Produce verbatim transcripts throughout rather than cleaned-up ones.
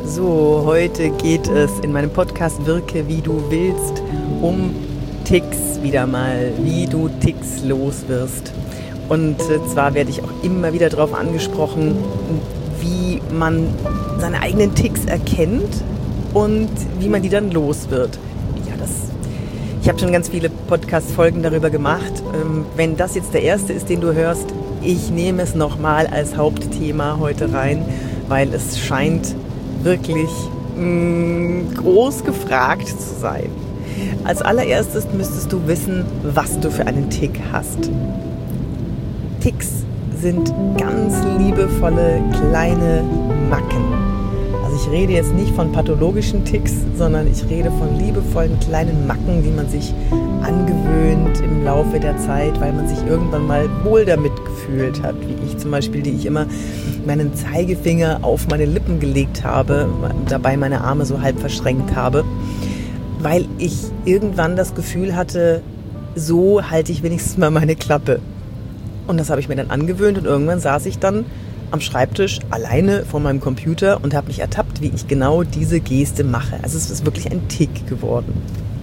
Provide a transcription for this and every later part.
So, heute geht es in meinem Podcast Wirke, wie du willst, um Ticks wieder mal, wie du Ticks los wirst. Und zwar werde ich auch immer wieder darauf angesprochen, wie man seine eigenen Ticks erkennt und wie man die dann los wird. Ja, das, ich habe schon ganz viele Podcast-Folgen darüber gemacht. Wenn das jetzt der erste ist, den du hörst, ich nehme es nochmal als Hauptthema heute rein, weil es scheint wirklich mh, groß gefragt zu sein. Als allererstes müsstest du wissen, was du für einen Tick hast. Ticks sind ganz liebevolle kleine Macken. Also ich rede jetzt nicht von pathologischen Ticks, sondern ich rede von liebevollen kleinen Macken, die man sich angewöhnt im Laufe der Zeit, weil man sich irgendwann mal wohl damit gefühlt hat, wie ich zum Beispiel, die ich immer meinen Zeigefinger auf meine Lippen gelegt habe, dabei meine Arme so halb verschränkt habe, weil ich irgendwann das Gefühl hatte, so halte ich wenigstens mal meine Klappe. Und das habe ich mir dann angewöhnt und irgendwann saß ich dann am Schreibtisch alleine vor meinem Computer und habe mich ertappt, wie ich genau diese Geste mache. Also es ist wirklich ein Tick geworden.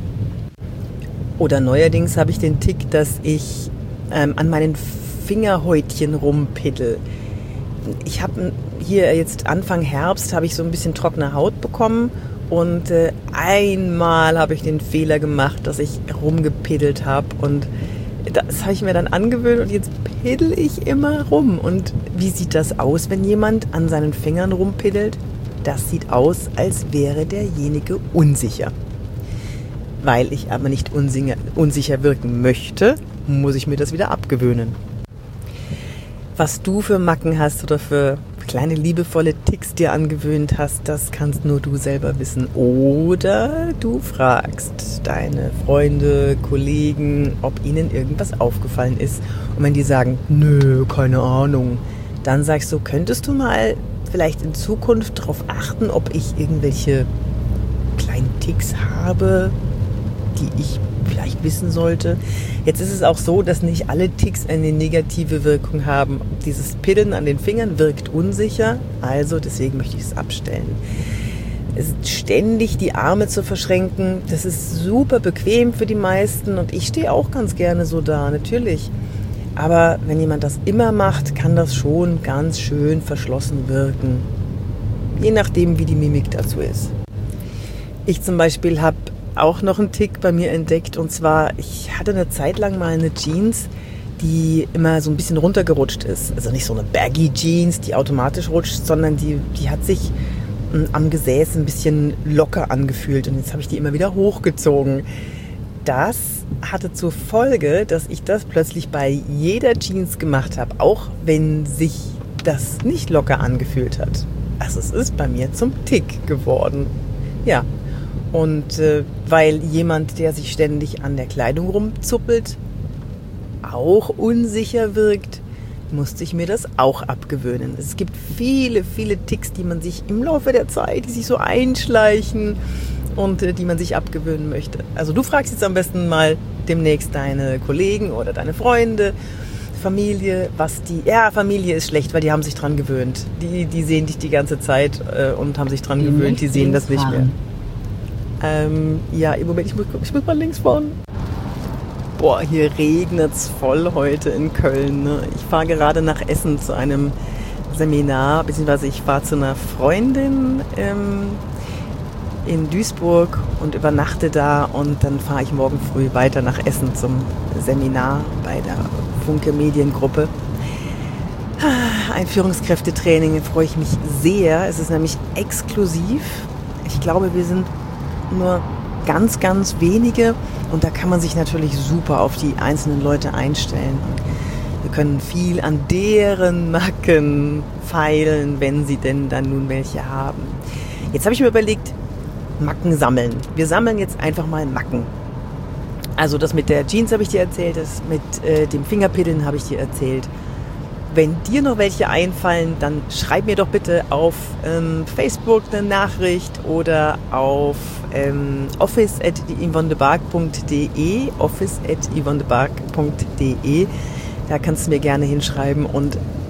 Oder neuerdings habe ich den Tick, dass ich ähm, an meinen Fingerhäutchen rumpiddel. Ich habe hier jetzt Anfang Herbst habe ich so ein bisschen trockene Haut bekommen und äh, einmal habe ich den Fehler gemacht, dass ich rumgepiddelt habe und das habe ich mir dann angewöhnt und jetzt piddel ich immer rum. Und wie sieht das aus, wenn jemand an seinen Fingern rumpiddelt? Das sieht aus, als wäre derjenige unsicher. Weil ich aber nicht unsicher, unsicher wirken möchte, muss ich mir das wieder abgewöhnen. Was du für Macken hast oder für kleine liebevolle Ticks dir angewöhnt hast, das kannst nur du selber wissen. Oder du fragst deine Freunde, Kollegen, ob ihnen irgendwas aufgefallen ist. Und wenn die sagen, nö, keine Ahnung, dann sagst du, könntest du mal vielleicht in Zukunft darauf achten, ob ich irgendwelche kleinen Ticks habe, die ich vielleicht wissen sollte. Jetzt ist es auch so, dass nicht alle Ticks eine negative Wirkung haben. Dieses Piddeln an den Fingern wirkt unsicher, also deswegen möchte ich es abstellen. Es ist ständig die Arme zu verschränken, das ist super bequem für die meisten und ich stehe auch ganz gerne so da, natürlich. Aber wenn jemand das immer macht, kann das schon ganz schön verschlossen wirken. Je nachdem, wie die Mimik dazu ist. Ich zum Beispiel habe auch noch einen Tick bei mir entdeckt und zwar, ich hatte eine Zeit lang mal eine Jeans, die immer so ein bisschen runtergerutscht ist. Also nicht so eine baggy Jeans, die automatisch rutscht, sondern die, die hat sich am Gesäß ein bisschen locker angefühlt und jetzt habe ich die immer wieder hochgezogen. Das hatte zur Folge, dass ich das plötzlich bei jeder Jeans gemacht habe, auch wenn sich das nicht locker angefühlt hat. Also es ist bei mir zum Tick geworden. Ja. Und äh, weil jemand, der sich ständig an der Kleidung rumzuppelt, auch unsicher wirkt, musste ich mir das auch abgewöhnen. Es gibt viele, viele Ticks, die man sich im Laufe der Zeit, die sich so einschleichen und äh, die man sich abgewöhnen möchte. Also du fragst jetzt am besten mal demnächst deine Kollegen oder deine Freunde, Familie, was die... Ja, Familie ist schlecht, weil die haben sich dran gewöhnt. Die, die sehen dich die ganze Zeit äh, und haben sich dran Die gewöhnt, die sehen das nicht fahren. mehr. Ähm, ja, im Moment, ich muss, ich muss mal links fahren. Boah, hier regnet's voll heute in Köln. Ne? Ich fahre gerade nach Essen zu einem Seminar, beziehungsweise ich fahre zu einer Freundin ähm, in Duisburg und übernachte da und dann fahre ich morgen früh weiter nach Essen zum Seminar bei der Funke Mediengruppe. Ein Führungskräftetraining, da freue ich mich sehr. Es ist nämlich exklusiv. Ich glaube, wir sind nur ganz, ganz wenige und da kann man sich natürlich super auf die einzelnen Leute einstellen. Wir können viel an deren Macken feilen, wenn sie denn dann nun welche haben. Jetzt habe ich mir überlegt, Macken sammeln. Wir sammeln jetzt einfach mal Macken. Also das mit der Jeans habe ich dir erzählt, das mit äh, dem Fingerpiddeln habe ich dir erzählt. Wenn dir noch welche einfallen, dann schreib mir doch bitte auf ähm, Facebook eine Nachricht oder auf ähm, office at yvonnebark punkt de, office at yvonnebark punkt de. Da kannst du mir gerne hinschreiben und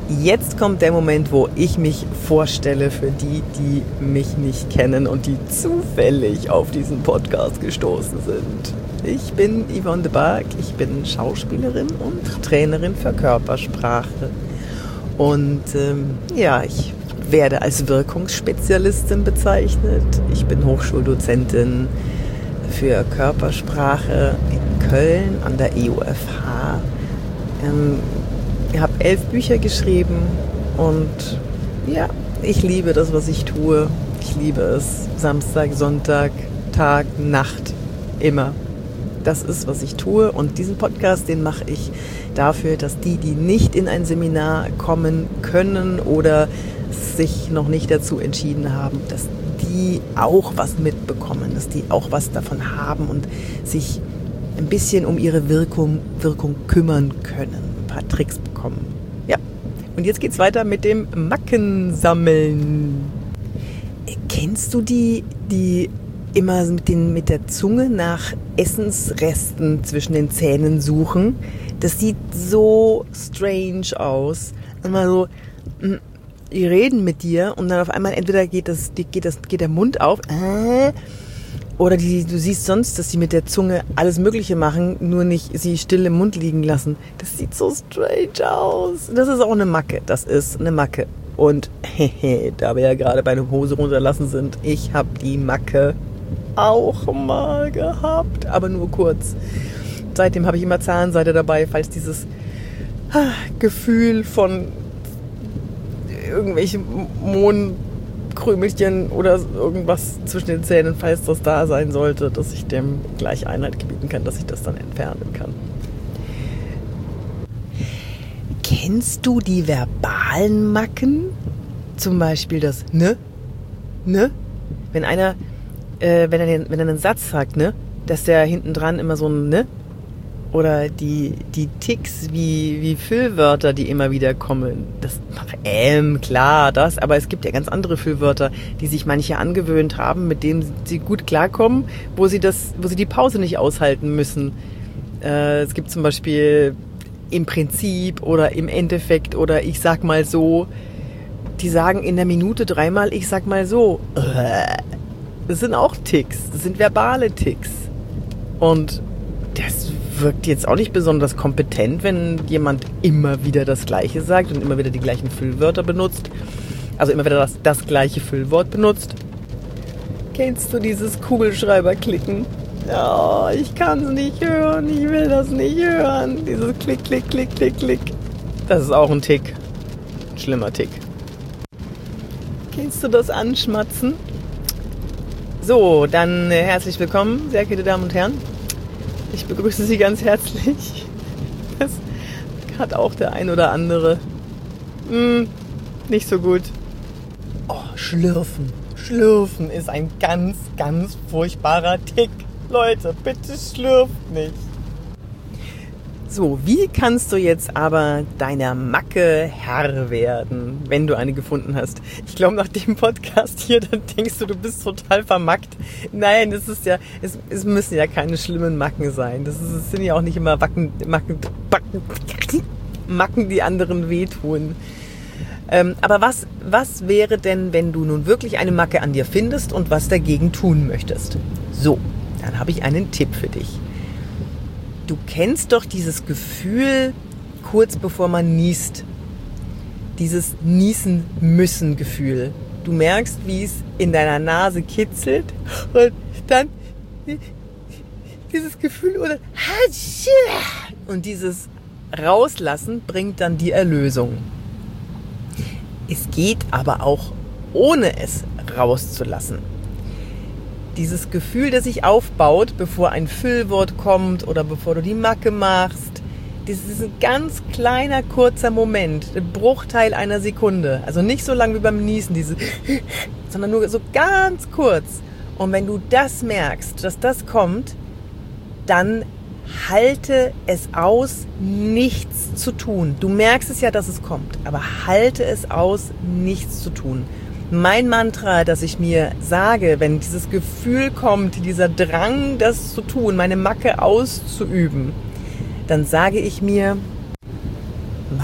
jetzt kommt der Moment, wo ich mich vorstelle für die, die mich nicht kennen und die zufällig auf diesen Podcast gestoßen sind. Ich bin Yvonne de Barg, ich bin Schauspielerin und Trainerin für Körpersprache. Und ähm, ja, ich werde als Wirkungsspezialistin bezeichnet. Ich bin Hochschuldozentin für Körpersprache in Köln an der E O F H. Ähm, ich habe elf Bücher geschrieben und ja, ich liebe das, was ich tue. Ich liebe es. Samstag, Sonntag, Tag, Nacht, immer. Das ist, was ich tue, und diesen Podcast, den mache ich dafür, dass die, die nicht in ein Seminar kommen können oder sich noch nicht dazu entschieden haben, dass die auch was mitbekommen, dass die auch was davon haben und sich ein bisschen um ihre Wirkung, Wirkung kümmern können, ein paar Tricks bekommen. Ja, und jetzt geht's weiter mit dem Mackensammeln. Kennst du die, die immer mit, den, mit der Zunge nach Essensresten zwischen den Zähnen suchen? Das sieht so strange aus. Immer so, die reden mit dir und dann auf einmal entweder geht, das, geht, das, geht der Mund auf, äh, oder die, du siehst sonst, dass sie mit der Zunge alles Mögliche machen, nur nicht sie still im Mund liegen lassen. Das sieht so strange aus. Das ist auch eine Macke. Das ist eine Macke. Und hehe, da wir ja gerade bei einer Hose runterlassen sind, ich habe die Macke auch mal gehabt, aber nur kurz. Seitdem habe ich immer Zahnseide dabei, falls dieses ah, Gefühl von irgendwelchen Mohnkrümelchen oder irgendwas zwischen den Zähnen, falls das da sein sollte, dass ich dem gleich Einhalt gebieten kann, dass ich das dann entfernen kann. Kennst du die verbalen Macken? Zum Beispiel das Ne? Ne? Wenn einer, äh, wenn er den, wenn er einen Satz sagt, ne? Dass der hinten dran immer so ein Ne? Oder die, die Ticks wie, wie Füllwörter, die immer wieder kommen. Das, ähm, klar, das, aber es gibt ja ganz andere Füllwörter, die sich manche angewöhnt haben, mit denen sie gut klarkommen, wo sie das, wo sie die Pause nicht aushalten müssen. Äh, es gibt zum Beispiel im Prinzip oder im Endeffekt oder ich sag mal so. Die sagen in der Minute dreimal ich sag mal so. Das sind auch Ticks, das sind verbale Ticks. Und das wirkt jetzt auch nicht besonders kompetent, wenn jemand immer wieder das Gleiche sagt und immer wieder die gleichen Füllwörter benutzt. Also immer wieder das, das gleiche Füllwort benutzt. Kennst du dieses Kugelschreiber-Klicken? Ja, ich kann es nicht hören, ich will das nicht hören. Dieses Klick, Klick, Klick, Klick, Klick. Das ist auch ein Tick. Ein schlimmer Tick. Kennst du das Anschmatzen? So, dann äh, herzlich willkommen, sehr geehrte Damen und Herren. Ich begrüße Sie ganz herzlich. Das hat auch der ein oder andere. Hm, nicht so gut. Oh, Schlürfen. Schlürfen ist ein ganz, ganz furchtbarer Tick. Leute, bitte schlürft nicht. So, wie kannst du jetzt aber deiner Macke Herr werden, wenn du eine gefunden hast? Ich glaube, nach dem Podcast hier, dann denkst du, du bist total vermackt. Nein, das ist ja, es, es müssen ja keine schlimmen Macken sein. Das, ist, das sind ja auch nicht immer Wacken, Macken, Backen, Macken, die anderen wehtun. Ähm, aber was, was wäre denn, wenn du nun wirklich eine Macke an dir findest und was dagegen tun möchtest? So, dann habe ich einen Tipp für dich. Du kennst doch dieses Gefühl, kurz bevor man niest. Dieses Niesen-müssen-Gefühl. Du merkst, wie es in deiner Nase kitzelt und dann dieses Gefühl oder und dieses Rauslassen bringt dann die Erlösung. Es geht aber auch ohne es rauszulassen. Dieses Gefühl, das sich aufbaut, bevor ein Füllwort kommt oder bevor du die Macke machst, das ist ein ganz kleiner, kurzer Moment, ein Bruchteil einer Sekunde. Also nicht so lang wie beim Niesen, diese, sondern nur so ganz kurz. Und wenn du das merkst, dass das kommt, dann halte es aus, nichts zu tun. Du merkst es ja, dass es kommt, aber halte es aus, nichts zu tun. Mein Mantra, das ich mir sage, wenn dieses Gefühl kommt, dieser Drang, das zu tun, meine Macke auszuüben, dann sage ich mir,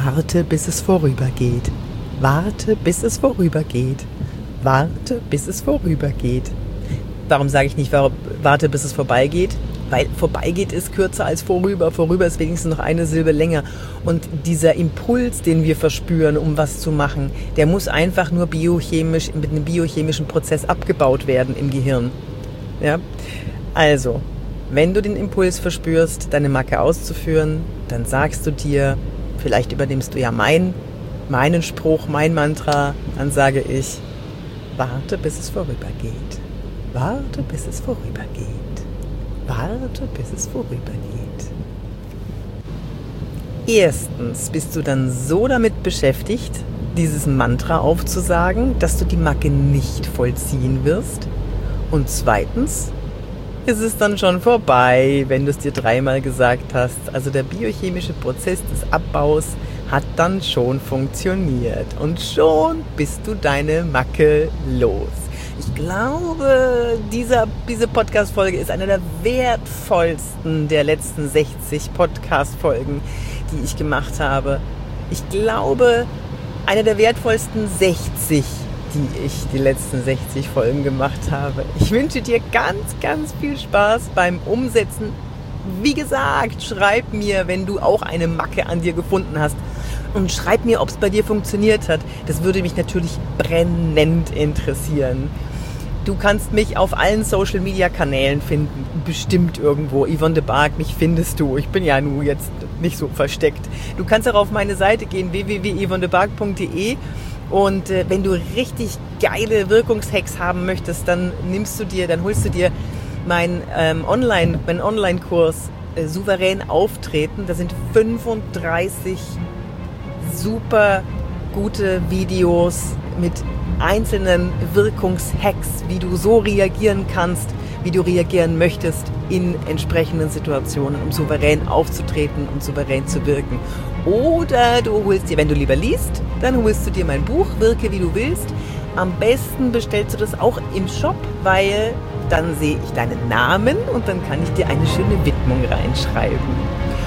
Warte, bis es vorübergeht. Warte, bis es vorübergeht. Warte, bis es vorübergeht. Warum sage ich nicht, warte, bis es vorbeigeht? Weil vorbeigeht ist kürzer als vorüber. Vorüber ist wenigstens noch eine Silbe länger. Und dieser Impuls, den wir verspüren, um was zu machen, der muss einfach nur biochemisch, mit einem biochemischen Prozess abgebaut werden im Gehirn. Ja? Also, wenn du den Impuls verspürst, deine Macke auszuführen, dann sagst du dir, vielleicht übernimmst du ja mein, meinen Spruch, mein Mantra, dann sage ich, warte, bis es vorübergeht. Warte, bis es vorübergeht. Warte, bis es vorübergeht. Erstens bist du dann so damit beschäftigt, dieses Mantra aufzusagen, dass du die Macke nicht vollziehen wirst. Und zweitens ist es dann schon vorbei, wenn du es dir dreimal gesagt hast. Also der biochemische Prozess des Abbaus hat dann schon funktioniert. Und schon bist du deine Macke los. Ich glaube, dieser, diese Podcast-Folge ist eine der wertvollsten der letzten sechzig Podcast-Folgen, die ich gemacht habe. Ich glaube, eine der wertvollsten sechzig, die ich die letzten sechzig Folgen gemacht habe. Ich wünsche dir ganz, ganz viel Spaß beim Umsetzen. Wie gesagt, schreib mir, wenn du auch eine Macke an dir gefunden hast. Und schreib mir, ob es bei dir funktioniert hat. Das würde mich natürlich brennend interessieren. Du kannst mich auf allen Social-Media-Kanälen finden. Bestimmt irgendwo. Yvonne de Barg, mich findest du. Ich bin ja nun jetzt nicht so versteckt. Du kannst auch auf meine Seite gehen, w w w punkt yvonne de barg punkt d e. Und äh, wenn du richtig geile Wirkungshacks haben möchtest, dann nimmst du dir, dann holst du dir mein ähm, Online, mein Online-Kurs äh, Souverän auftreten. Da sind fünfunddreißig super gute Videos mit einzelnen Wirkungshacks, wie du so reagieren kannst, wie du reagieren möchtest in entsprechenden Situationen, um souverän aufzutreten und souverän zu wirken. Oder du holst dir, wenn du lieber liest, dann holst du dir mein Buch, Wirke wie du willst. Am besten bestellst du das auch im Shop, weil dann sehe ich deinen Namen und dann kann ich dir eine schöne Widmung reinschreiben.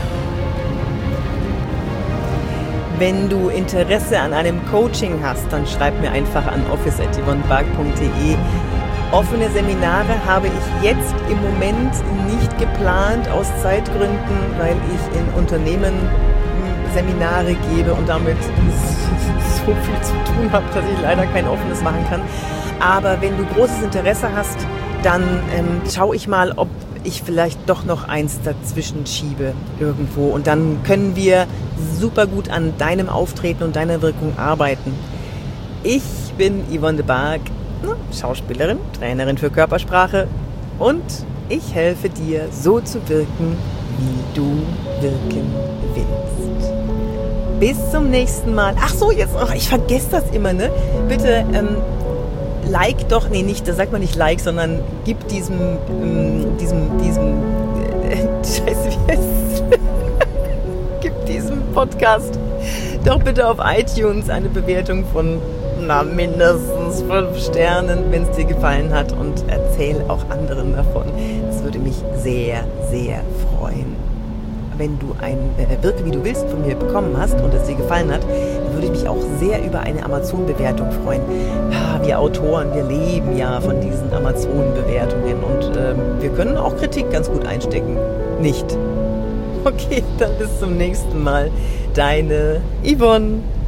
Wenn du Interesse an einem Coaching hast, dann schreib mir einfach an office at yvonne de barg punkt d e. Offene Seminare habe ich jetzt im Moment nicht geplant aus Zeitgründen, weil ich in Unternehmen Seminare gebe und damit so viel zu tun habe, dass ich leider kein offenes machen kann. Aber wenn du großes Interesse hast, dann ähm, schaue ich mal, ob ich vielleicht doch noch eins dazwischen schiebe irgendwo. Und dann können wir super gut an deinem Auftreten und deiner Wirkung arbeiten. Ich bin Yvonne de Barg, Schauspielerin, Trainerin für Körpersprache und ich helfe dir, so zu wirken, wie du wirken willst. Bis zum nächsten Mal. Ach so, jetzt, oh, ich vergesse das immer, ne? Bitte, ähm, like doch, nee, nicht, da sagt man nicht like, sondern gib diesem, ähm, diesem, diesem, äh, scheiße, wie heißt es? Gib diesem Podcast doch bitte auf iTunes eine Bewertung von, na, mindestens fünf Sternen, wenn es dir gefallen hat, und erzähl auch anderen davon. Das würde mich sehr, sehr freuen. Wenn du ein äh, Wirke wie du willst von mir bekommen hast und es dir gefallen hat, dann würde ich mich auch sehr über eine Amazon-Bewertung freuen. Ja, wir Autoren, wir leben ja von diesen Amazon-Bewertungen und ähm, wir können auch Kritik ganz gut einstecken. Nicht? Okay, dann bis zum nächsten Mal. Deine Yvonne.